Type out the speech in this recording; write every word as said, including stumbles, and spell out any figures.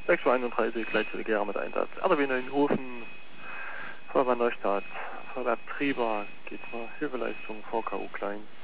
sechs Uhr einunddreißig, Leitstelle Gera mit Einsatz. R W Neuenhofen, Feuerwehr Neustadt, Feuerwehr Trieber, geht mal Hilfeleistung, V K U Klein.